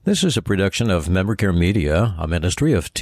This is a production of MemberCare Media, a ministry of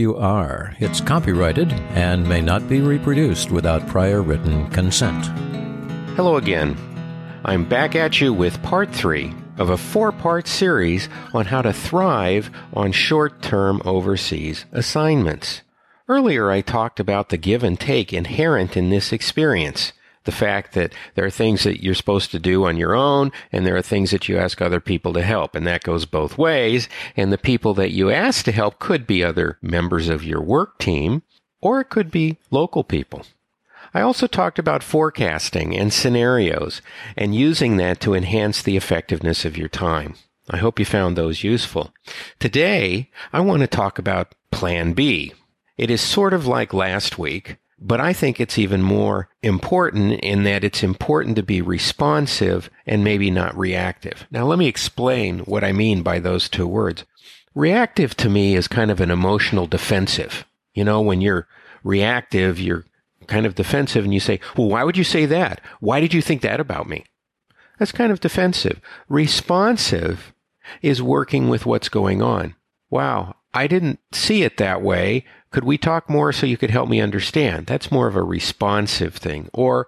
TWR. It's copyrighted and may not be reproduced without prior written consent. Hello again. I'm back at you with part 3 of a 4-part series on how to thrive on short-term overseas assignments. Earlier, I talked about the give and take inherent in this experience. The fact that there are things that you're supposed to do on your own, and there are things that you ask other people to help, and that goes both ways. And the people that you ask to help could be other members of your work team, or it could be local people. I also talked about forecasting and scenarios, and using that to enhance the effectiveness of your time. I hope you found those useful. Today, I want to talk about Plan B. It is sort of like last week, but I think it's even more important in that it's important to be responsive and maybe not reactive. Now, let me explain what I mean by those two words. Reactive to me is kind of an emotional defensive. You know, when you're reactive, you're kind of defensive and you say, well, why would you say that? Why did you think that about me? That's kind of defensive. Responsive is working with what's going on. Wow, I didn't see it that way. Could we talk more so you could help me understand? That's more of a responsive thing. Or,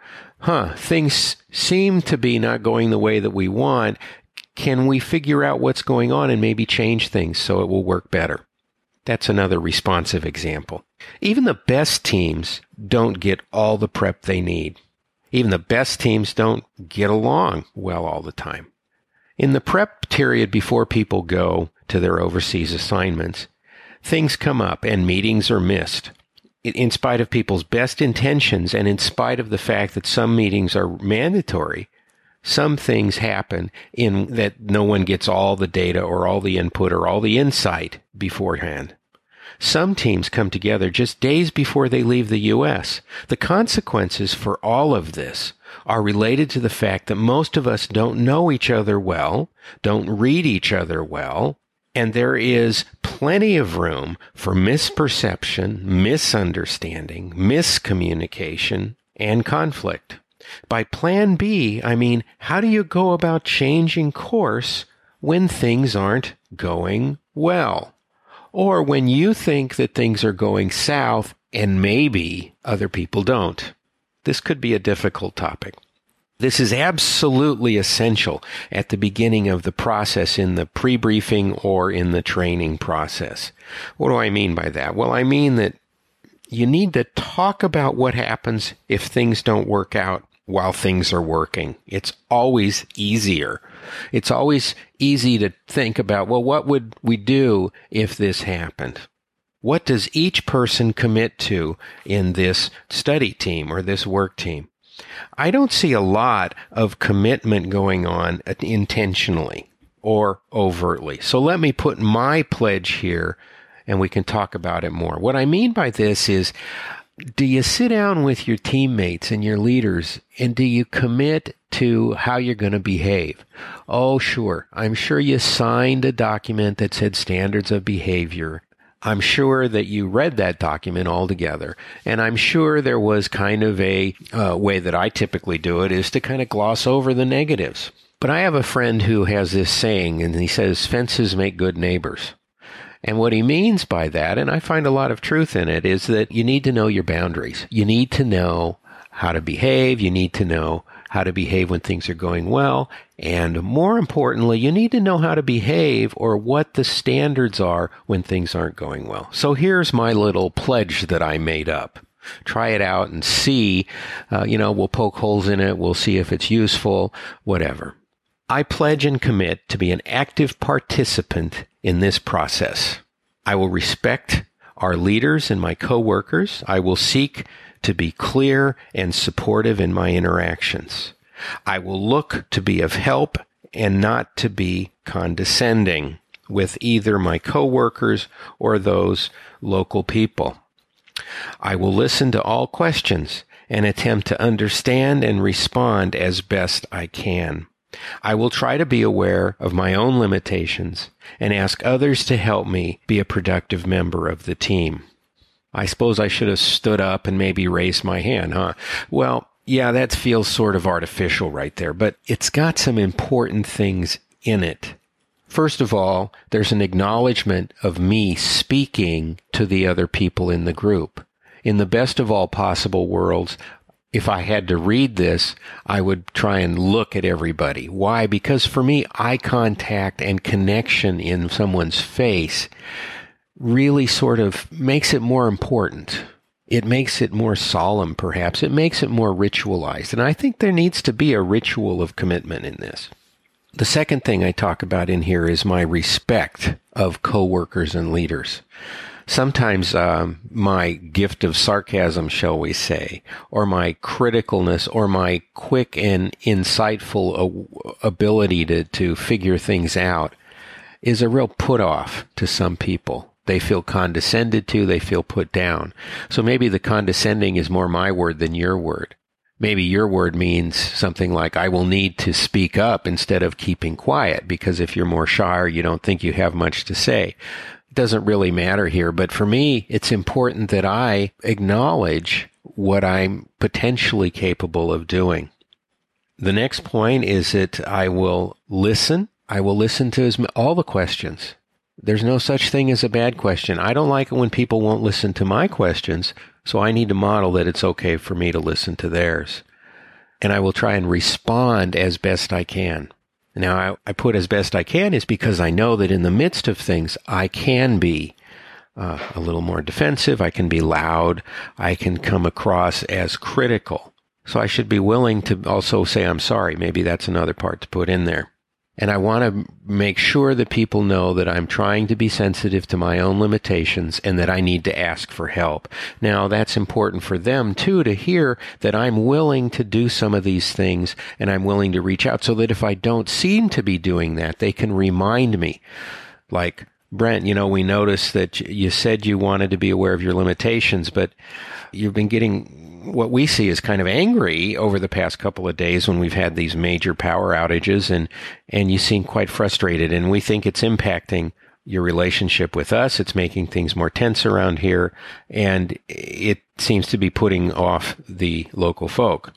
things seem to be not going the way that we want. Can we figure out what's going on and maybe change things so it will work better? That's another responsive example. Even the best teams don't get all the prep they need. Even the best teams don't get along well all the time. In the prep period before people go to their overseas assignments, things come up and meetings are missed. In spite of people's best intentions and in spite of the fact that some meetings are mandatory, some things happen in that no one gets all the data or all the input or all the insight beforehand. Some teams come together just days before they leave the U.S. The consequences for all of this are related to the fact that most of us don't know each other well, don't read each other well, and there is plenty of room for misperception, misunderstanding, miscommunication, and conflict. By Plan B, I mean, how do you go about changing course when things aren't going well? Or when you think that things are going south and maybe other people don't? This could be a difficult topic. This is absolutely essential at the beginning of the process in the pre-briefing or in the training process. What do I mean by that? Well, I mean that you need to talk about what happens if things don't work out while things are working. It's always easier. It's always easy to think about, well, what would we do if this happened? What does each person commit to in this study team or this work team? I don't see a lot of commitment going on intentionally or overtly. So let me put my pledge here and we can talk about it more. What I mean by this is, do you sit down with your teammates and your leaders and do you commit to how you're going to behave? Oh, sure. I'm sure you signed a document that said standards of behavior. I'm sure that you read that document all together, and I'm sure there was kind of a way that I typically do it is to kind of gloss over the negatives. But I have a friend who has this saying, and he says, fences make good neighbors. And what he means by that, and I find a lot of truth in it, is that you need to know your boundaries. You need to know how to behave. You need to know how to behave when things are going well. And more importantly, you need to know how to behave or what the standards are when things aren't going well. So here's my little pledge that I made up. Try it out and see, we'll poke holes in it. We'll see if it's useful, whatever. I pledge and commit to be an active participant in this process. I will respect our leaders and my coworkers. I will seek to be clear and supportive in my interactions. I will look to be of help and not to be condescending with either my coworkers or those local people. I will listen to all questions and attempt to understand and respond as best I can. I will try to be aware of my own limitations and ask others to help me be a productive member of the team. I suppose I should have stood up and maybe raised my hand, huh? Well, yeah, that feels sort of artificial right there, but it's got some important things in it. First of all, there's an acknowledgement of me speaking to the other people in the group. In the best of all possible worlds, if I had to read this, I would try and look at everybody. Why? Because for me, eye contact and connection in someone's face really sort of makes it more important. It makes it more solemn, perhaps. It makes it more ritualized. And I think there needs to be a ritual of commitment in this. The second thing I talk about in here is my respect of coworkers and leaders. Sometimes my gift of sarcasm, shall we say, or my criticalness, or my quick and insightful ability to figure things out is a real put-off to some people. They feel condescended to, they feel put down. So maybe the condescending is more my word than your word. Maybe your word means something like, I will need to speak up instead of keeping quiet, because if you're more shy or you don't think you have much to say. It doesn't really matter here, but for me, it's important that I acknowledge what I'm potentially capable of doing. The next point is that I will listen. I will listen to all the questions. There's no such thing as a bad question. I don't like it when people won't listen to my questions, so I need to model that it's okay for me to listen to theirs. And I will try and respond as best I can. Now, I put as best I can is because I know that in the midst of things, I can be a little more defensive. I can be loud. I can come across as critical. So I should be willing to also say I'm sorry. Maybe that's another part to put in there. And I want to make sure that people know that I'm trying to be sensitive to my own limitations and that I need to ask for help. Now, that's important for them, too, to hear that I'm willing to do some of these things and I'm willing to reach out so that if I don't seem to be doing that, they can remind me. Like, Brent, we noticed that you said you wanted to be aware of your limitations, but you've been getting what we see is kind of angry over the past couple of days when we've had these major power outages, and you seem quite frustrated, and we think it's impacting your relationship with us. It's making things more tense around here, and it seems to be putting off the local folk.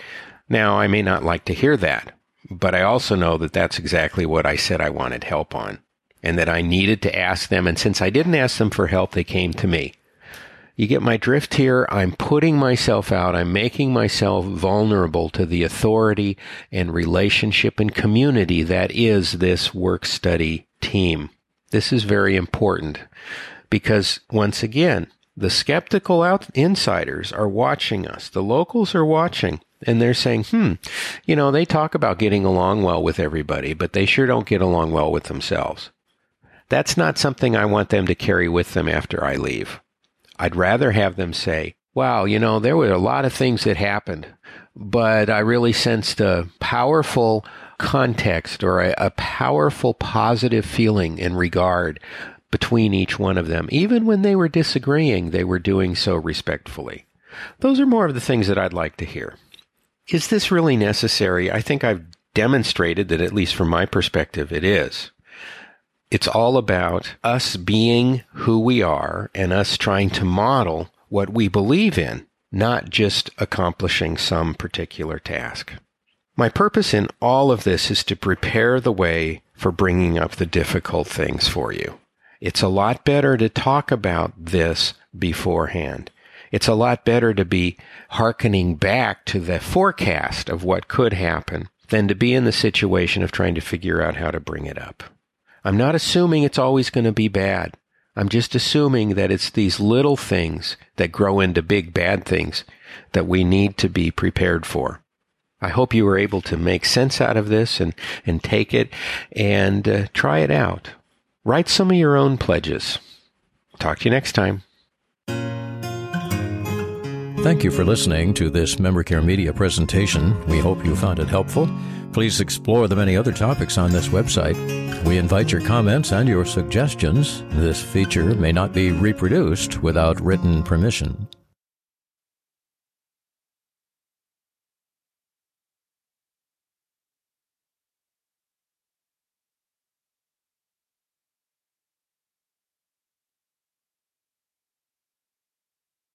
Now, I may not like to hear that, but I also know that that's exactly what I said I wanted help on, and that I needed to ask them, and since I didn't ask them for help, they came to me. You get my drift here. I'm putting myself out. I'm making myself vulnerable to the authority and relationship and community that is this work-study team. This is very important because, once again, the skeptical insiders are watching us. The locals are watching, and they're saying, they talk about getting along well with everybody, but they sure don't get along well with themselves. That's not something I want them to carry with them after I leave. I'd rather have them say, wow, there were a lot of things that happened, but I really sensed a powerful context or a powerful positive feeling and regard between each one of them. Even when they were disagreeing, they were doing so respectfully. Those are more of the things that I'd like to hear. Is this really necessary? I think I've demonstrated that, at least from my perspective, it is. It's all about us being who we are and us trying to model what we believe in, not just accomplishing some particular task. My purpose in all of this is to prepare the way for bringing up the difficult things for you. It's a lot better to talk about this beforehand. It's a lot better to be hearkening back to the forecast of what could happen than to be in the situation of trying to figure out how to bring it up. I'm not assuming it's always going to be bad. I'm just assuming that it's these little things that grow into big bad things that we need to be prepared for. I hope you were able to make sense out of this and take it and try it out. Write some of your own pledges. Talk to you next time. Thank you for listening to this MemberCare Media presentation. We hope you found it helpful. Please explore the many other topics on this website. We invite your comments and your suggestions. This feature may not be reproduced without written permission.